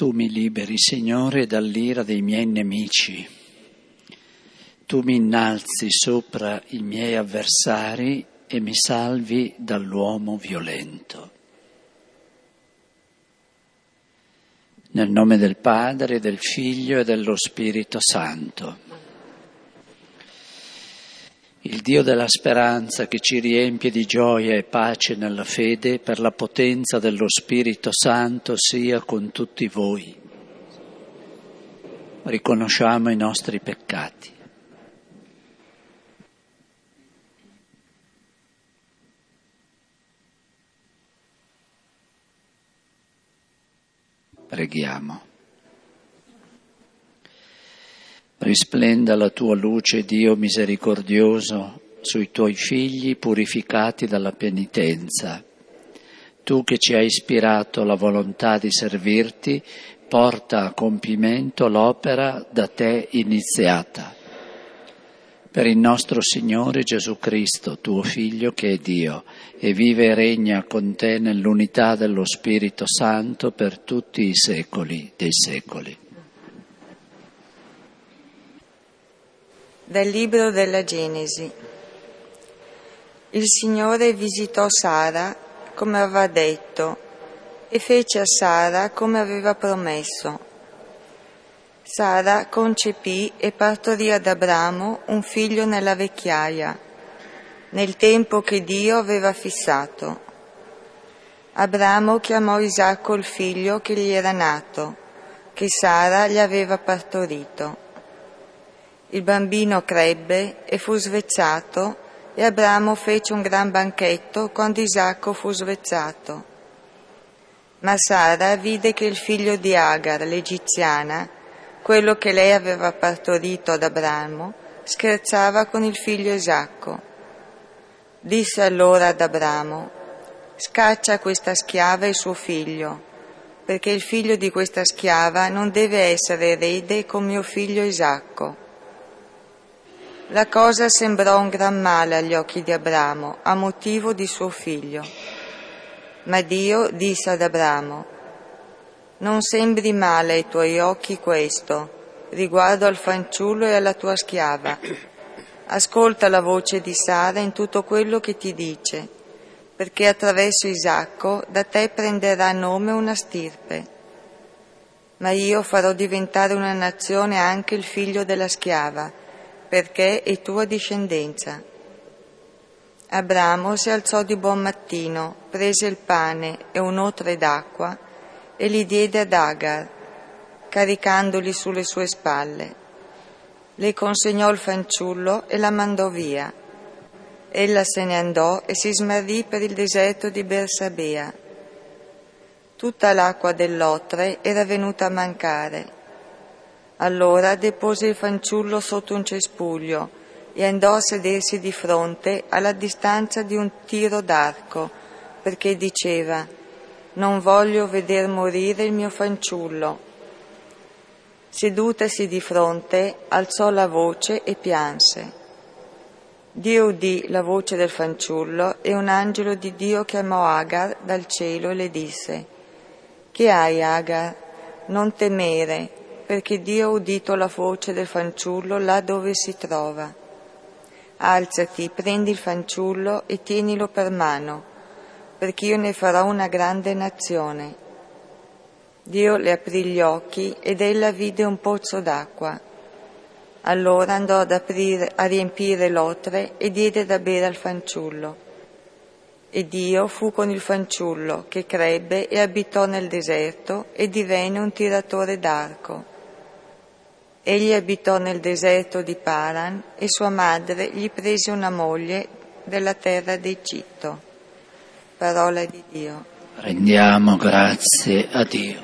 Tu mi liberi, Signore, dall'ira dei miei nemici. Tu mi innalzi sopra i miei avversari e mi salvi dall'uomo violento. Nel nome del Padre, del Figlio e dello Spirito Santo. Il Dio della speranza che ci riempie di gioia e pace nella fede, per la potenza dello Spirito Santo, sia con tutti voi. Riconosciamo i nostri peccati. Preghiamo. Risplenda la tua luce, Dio misericordioso, sui tuoi figli purificati dalla penitenza. Tu che ci hai ispirato la volontà di servirti, porta a compimento l'opera da te iniziata. Per il nostro Signore Gesù Cristo, tuo Figlio che è Dio, e vive e regna con te nell'unità dello Spirito Santo per tutti i secoli dei secoli. Dal libro della Genesi. Il Signore visitò Sara come aveva detto e fece a Sara come aveva promesso. Sara concepì e partorì ad Abramo un figlio nella vecchiaia, nel tempo che Dio aveva fissato. Abramo chiamò Isacco il figlio che gli era nato, che Sara gli aveva partorito. Il bambino crebbe e fu svezzato, e Abramo fece un gran banchetto quando Isacco fu svezzato. Ma Sara vide che il figlio di Agar, l'egiziana, quello che lei aveva partorito ad Abramo, scherzava con il figlio Isacco. Disse allora ad Abramo: «Scaccia questa schiava e suo figlio, perché il figlio di questa schiava non deve essere erede con mio figlio Isacco». La cosa sembrò un gran male agli occhi di Abramo a motivo di suo figlio. Ma Dio disse ad Abramo: «Non sembri male ai tuoi occhi questo, riguardo al fanciullo e alla tua schiava. Ascolta la voce di Sara in tutto quello che ti dice, perché attraverso Isacco da te prenderà nome una stirpe. Ma io farò diventare una nazione anche il figlio della schiava, perché è tua discendenza». Abramo si alzò di buon mattino, prese il pane e un'otre d'acqua e li diede ad Agar, caricandoli sulle sue spalle. Le consegnò il fanciullo e la mandò via. Ella se ne andò e si smarrì per il deserto di Bersabea. Tutta l'acqua dell'otre era venuta a mancare. Allora depose il fanciullo sotto un cespuglio e andò a sedersi di fronte alla distanza di un tiro d'arco, perché diceva: «Non voglio veder morire il mio fanciullo». Sedutasi di fronte, alzò la voce e pianse. Dio udì la voce del fanciullo e un angelo di Dio chiamò Agar dal cielo e le disse: «Che hai, Agar? Non temere, perché Dio ha udito la voce del fanciullo là dove si trova. Alzati, prendi il fanciullo e tienilo per mano, perché io ne farò una grande nazione». Dio le aprì gli occhi ed ella vide un pozzo d'acqua. Allora andò a riempire l'otre e diede da bere al fanciullo. E Dio fu con il fanciullo, che crebbe e abitò nel deserto e divenne un tiratore d'arco. Egli abitò nel deserto di Paran e sua madre gli prese una moglie della terra d'Egitto. Parola di Dio. Rendiamo grazie a Dio.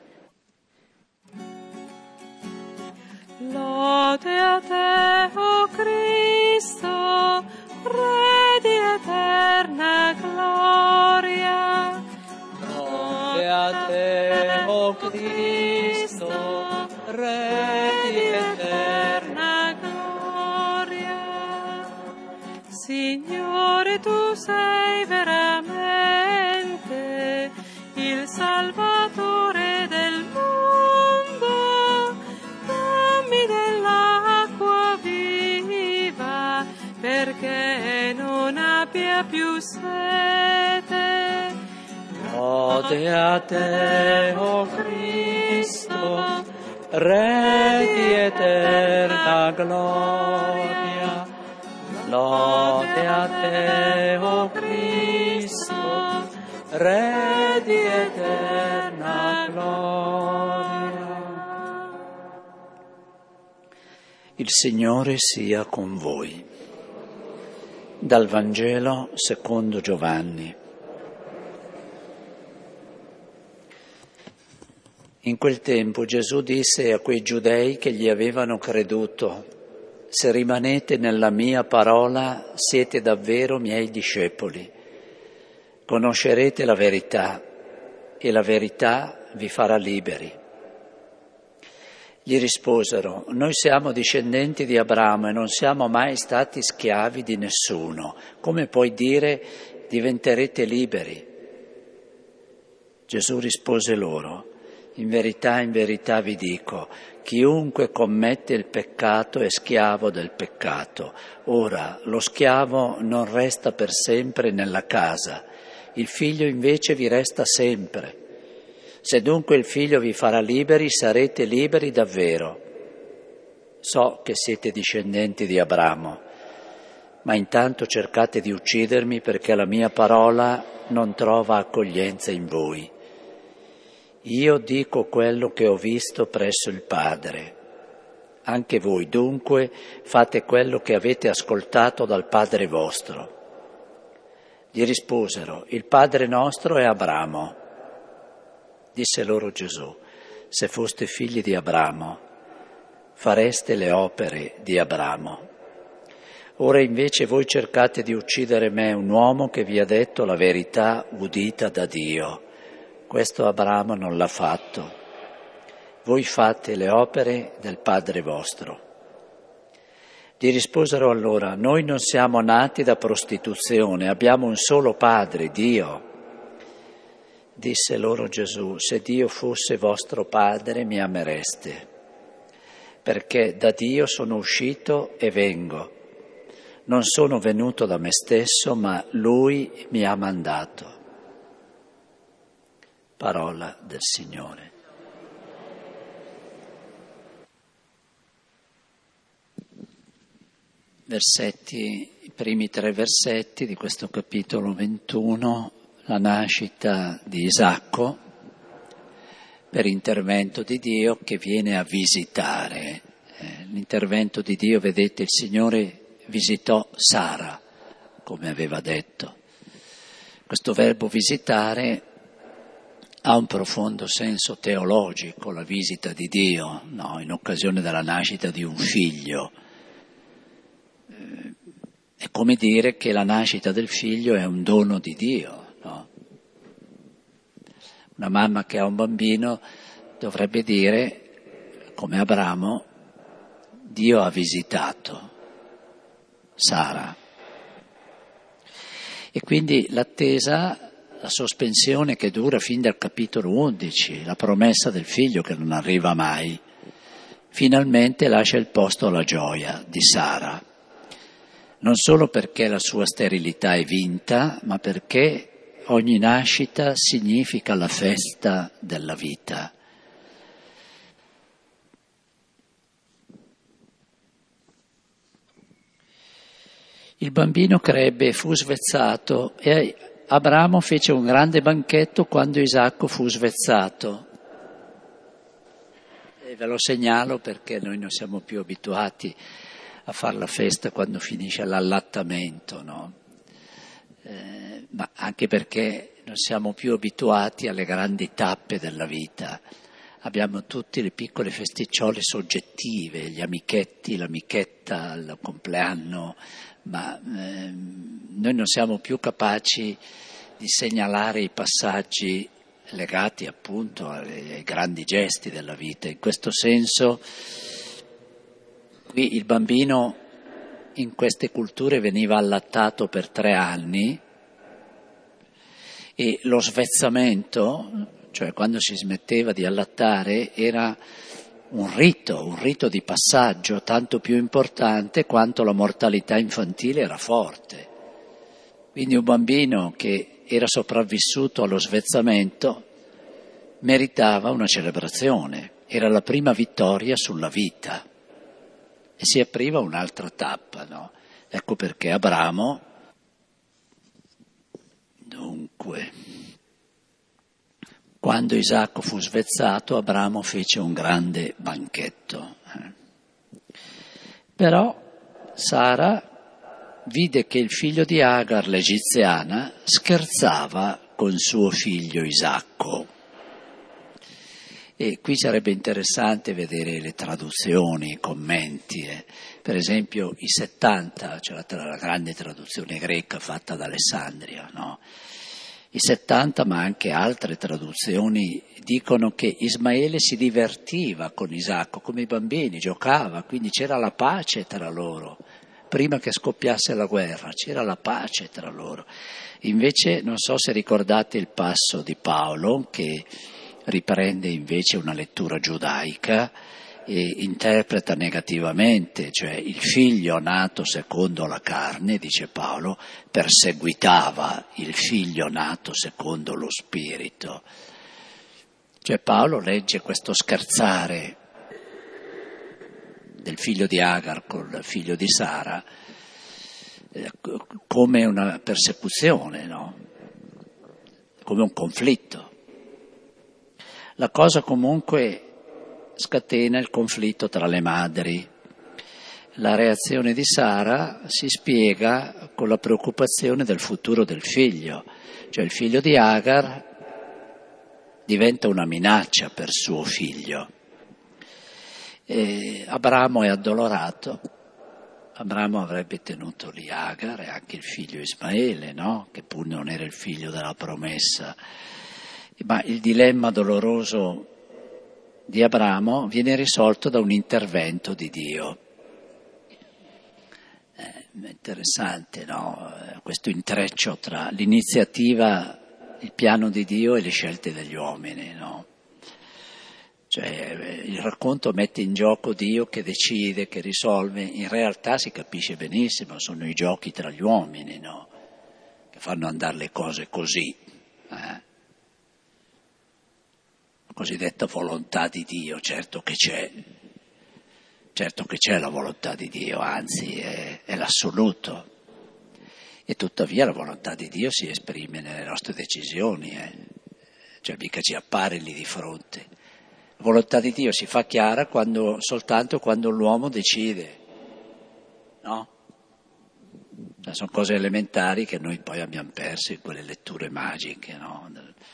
Lode a te, o Cristo, Re di eterna gloria. Lode a te, o Cristo, Re di eterna gloria. Signore, tu sei veramente il Salvatore del mondo. Lode a te, o Cristo, Re di eterna gloria. Lode a te, o Cristo, Re di eterna gloria. Il Signore sia con voi. Dal Vangelo secondo Giovanni. In quel tempo Gesù disse a quei giudei che gli avevano creduto: se rimanete nella mia parola siete davvero miei discepoli. Conoscerete la verità e la verità vi farà liberi. Gli risposero: noi siamo discendenti di Abramo e non siamo mai stati schiavi di nessuno. Come puoi dire diventerete liberi? Gesù rispose loro: in verità vi dico, chiunque commette il peccato è schiavo del peccato. Ora, lo schiavo non resta per sempre nella casa, il figlio invece vi resta sempre. Se dunque il Figlio vi farà liberi, sarete liberi davvero. So che siete discendenti di Abramo, ma intanto cercate di uccidermi perché la mia parola non trova accoglienza in voi. Io dico quello che ho visto presso il Padre. Anche voi dunque fate quello che avete ascoltato dal Padre vostro. Gli risposero: il Padre nostro è Abramo. Disse loro Gesù: se foste figli di Abramo, fareste le opere di Abramo. Ora invece voi cercate di uccidere me, un uomo che vi ha detto la verità udita da Dio. Questo Abramo non l'ha fatto. Voi fate le opere del Padre vostro. Gli risposero allora: noi non siamo nati da prostituzione, abbiamo un solo Padre, Dio. Disse loro Gesù: se Dio fosse vostro Padre mi amereste, perché da Dio sono uscito e vengo. Non sono venuto da me stesso, ma Lui mi ha mandato. Parola del Signore. I primi 3 versetti di questo capitolo 21, la nascita di Isacco per intervento di Dio che viene a visitare. L'intervento di Dio, vedete, il Signore visitò Sara, come aveva detto. Questo verbo visitare ha un profondo senso teologico, la visita di Dio, no? In occasione della nascita di un figlio. È come dire che la nascita del figlio è un dono di Dio. No? Una mamma che ha un bambino dovrebbe dire, come Abramo, Dio ha visitato Sara. E quindi l'attesa, la sospensione che dura fin dal capitolo 11, la promessa del figlio che non arriva mai, finalmente lascia il posto alla gioia di Sara. Non solo perché la sua sterilità è vinta, ma perché ogni nascita significa la festa della vita. Il bambino crebbe e fu svezzato e Abramo fece un grande banchetto quando Isacco fu svezzato. E ve lo segnalo perché noi non siamo più abituati a fare la festa quando finisce l'allattamento, no? Ma anche perché non siamo più abituati alle grandi tappe della vita. Abbiamo tutte le piccole festicciole soggettive, gli amichetti, l'amichetta, il compleanno, ma noi non siamo più capaci di segnalare i passaggi legati appunto ai grandi gesti della vita. In questo senso, qui il bambino in queste culture veniva allattato per 3 anni e lo svezzamento, cioè quando si smetteva di allattare, era un rito di passaggio tanto più importante quanto la mortalità infantile era forte. Quindi un bambino che era sopravvissuto allo svezzamento, meritava una celebrazione. Era la prima vittoria sulla vita e si apriva un'altra tappa, no? Ecco perché Abramo, dunque, quando Isacco fu svezzato, Abramo fece un grande banchetto. Però Sara vide che il figlio di Agar, l'egiziana, scherzava con suo figlio Isacco. E qui sarebbe interessante vedere le traduzioni, i commenti. Per esempio i 70, cioè la grande traduzione greca fatta da Alessandria, no? I 70, ma anche altre traduzioni, dicono che Ismaele si divertiva con Isacco, come i bambini, giocava, quindi c'era la pace tra loro. Prima che scoppiasse la guerra, c'era la pace tra loro. Invece, non so se ricordate il passo di Paolo, che riprende invece una lettura giudaica e interpreta negativamente, cioè il figlio nato secondo la carne, dice Paolo, perseguitava il figlio nato secondo lo spirito. Cioè Paolo legge questo scherzare del figlio di Agar col figlio di Sara come una persecuzione, no? Come un conflitto. La cosa comunque scatena il conflitto tra le madri. La reazione di Sara si spiega con la preoccupazione del futuro del figlio, cioè il figlio di Agar diventa una minaccia per suo figlio. E Abramo è addolorato. Abramo avrebbe tenuto lì Agar e anche il figlio Ismaele, no? Che pur non era il figlio della promessa. Ma il dilemma doloroso di Abramo viene risolto da un intervento di Dio. È interessante, no? Questo intreccio tra l'iniziativa, il piano di Dio e le scelte degli uomini, no? Cioè il racconto mette in gioco Dio che decide, che risolve, in realtà si capisce benissimo, sono i giochi tra gli uomini, no? Che fanno andare le cose così. Cosiddetta volontà di Dio, certo che c'è la volontà di Dio, anzi è l'assoluto, e tuttavia la volontà di Dio si esprime nelle nostre decisioni, cioè mica ci appare lì di fronte. La volontà di Dio si fa chiara soltanto quando l'uomo decide, no? Sono cose elementari che noi poi abbiamo perso in quelle letture magiche, no?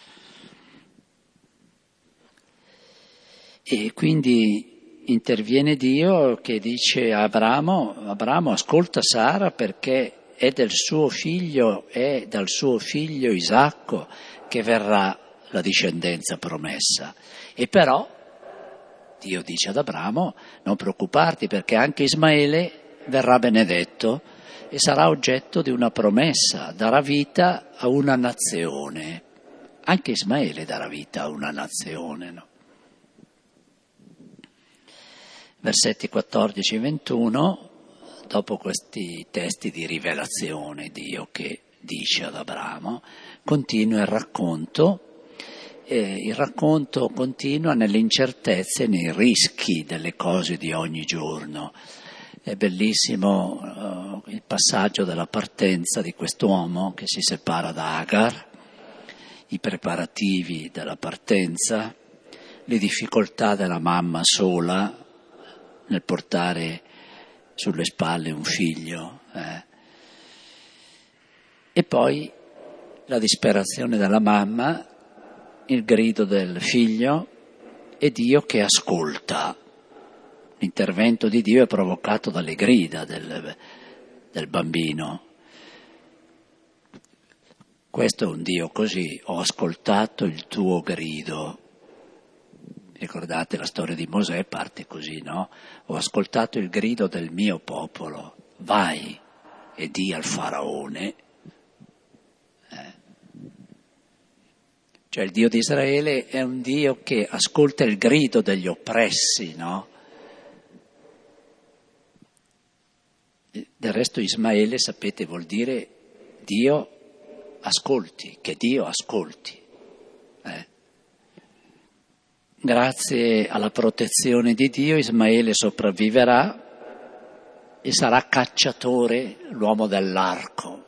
E quindi interviene Dio che dice a Abramo ascolta Sara perché è dal suo figlio Isacco che verrà la discendenza promessa. E però Dio dice ad Abramo non preoccuparti perché anche Ismaele verrà benedetto e sarà oggetto di una promessa, darà vita a una nazione. Anche Ismaele darà vita a una nazione, no? Versetti 14 e 21, dopo questi testi di rivelazione, Dio che dice ad Abramo, continua il racconto. Il racconto continua nelle incertezze e nei rischi delle cose di ogni giorno. È bellissimo il passaggio della partenza di quest'uomo che si separa da Agar, i preparativi della partenza, le difficoltà della mamma sola nel portare sulle spalle un figlio, e poi la disperazione della mamma, il grido del figlio e Dio che ascolta. L'intervento di Dio è provocato dalle grida del bambino. Questo è un Dio così, ho ascoltato il tuo grido. Ricordate la storia di Mosè, parte così, no? Ho ascoltato il grido del mio popolo, vai e di al faraone. Cioè il Dio di Israele è un Dio che ascolta il grido degli oppressi, no? Del resto Ismaele, sapete, vuol dire Dio ascolti, che Dio ascolti. Grazie alla protezione di Dio Ismaele sopravviverà e sarà cacciatore, l'uomo dell'arco.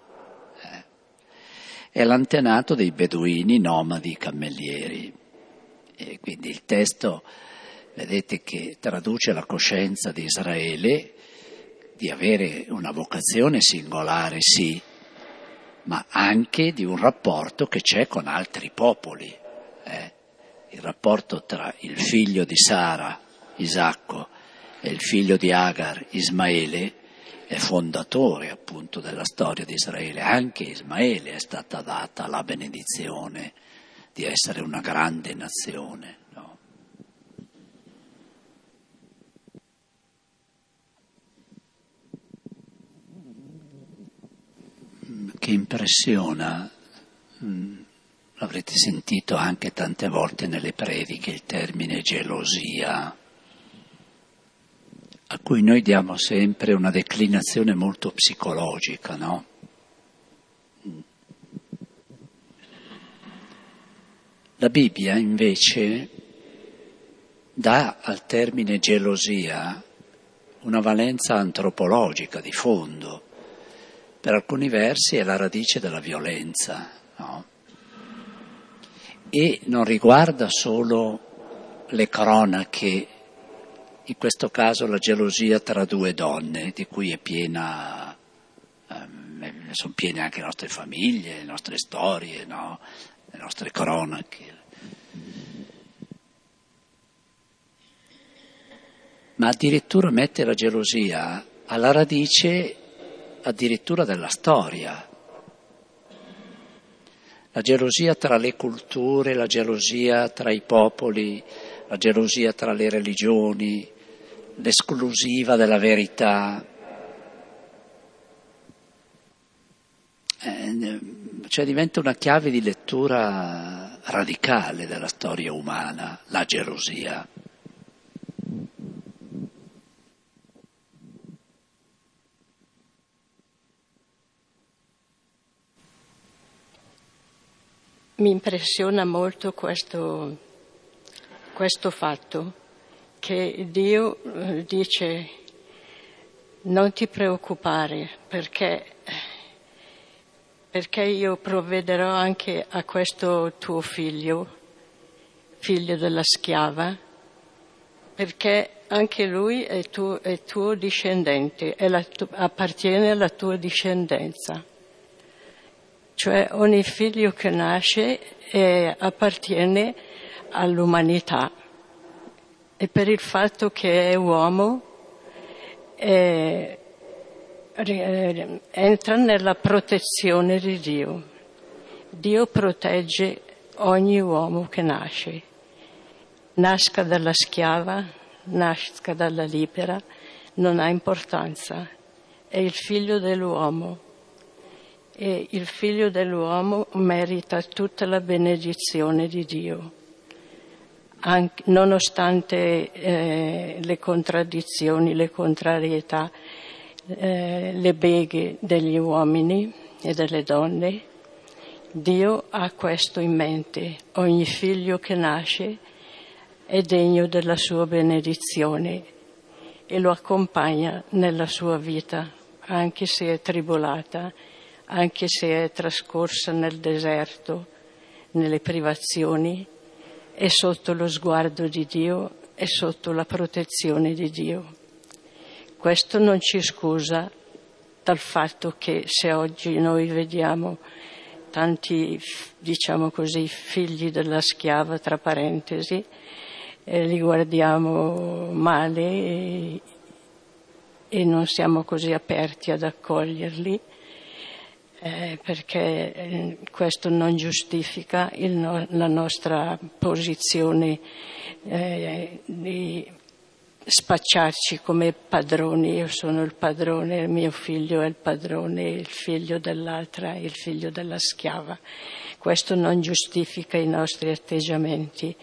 È l'antenato dei beduini nomadi cammellieri. E quindi il testo, vedete, che traduce la coscienza di Israele di avere una vocazione singolare, sì, ma anche di un rapporto che c'è con altri popoli. Il rapporto tra il figlio di Sara, Isacco, e il figlio di Agar, Ismaele, è fondatore appunto della storia di Israele. Anche Ismaele è stata data la benedizione di essere una grande nazione. No? Che impressiona, l'avrete sentito anche tante volte nelle prediche, il termine gelosia, a cui noi diamo sempre una declinazione molto psicologica, no? La Bibbia invece dà al termine gelosia una valenza antropologica di fondo. Per alcuni versi è la radice della violenza, no? E non riguarda solo le cronache, in questo caso la gelosia tra due donne, di cui è piena, sono piene anche le nostre famiglie, le nostre storie, no? Le nostre cronache. Ma addirittura mette la gelosia alla radice addirittura della storia. La gelosia tra le culture, la gelosia tra i popoli, la gelosia tra le religioni, l'esclusiva della verità. Cioè diventa una chiave di lettura radicale della storia umana, la gelosia. Mi impressiona molto questo fatto che Dio dice non ti preoccupare perché io provvederò anche a questo tuo figlio della schiava, perché anche lui è tuo discendente, appartiene alla tua discendenza. Cioè ogni figlio che nasce appartiene all'umanità e per il fatto che è uomo entra nella protezione di Dio. Dio protegge ogni uomo che nasce, nasca dalla schiava, nasca dalla libera, non ha importanza, è il figlio dell'uomo. E il figlio dell'uomo merita tutta la benedizione di Dio, anche, nonostante le contraddizioni, le contrarietà, le beghe degli uomini e delle donne. Dio ha questo in mente: ogni figlio che nasce è degno della sua benedizione e lo accompagna nella sua vita, anche se è tribolata, anche se è trascorsa nel deserto, nelle privazioni, è sotto lo sguardo di Dio, è sotto la protezione di Dio. Questo non ci scusa dal fatto che se oggi noi vediamo tanti, diciamo così, figli della schiava, tra parentesi, li guardiamo male e non siamo così aperti ad accoglierli, perché questo non giustifica la nostra posizione di spacciarci come padroni. Io sono il padrone, il mio figlio è il padrone, il figlio dell'altra è il figlio della schiava. Questo non giustifica i nostri atteggiamenti,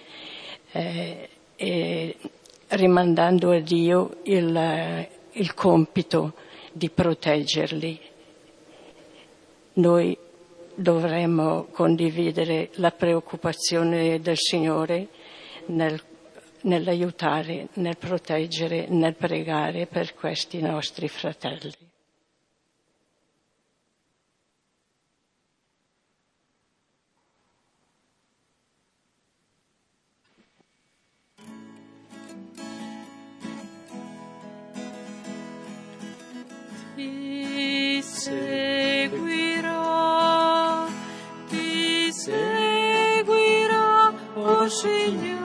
e rimandando a Dio il compito di proteggerli. Noi dovremmo condividere la preoccupazione del Signore nell'aiutare, nel proteggere, nel pregare per questi nostri fratelli. Ti seguirò, oh Signore.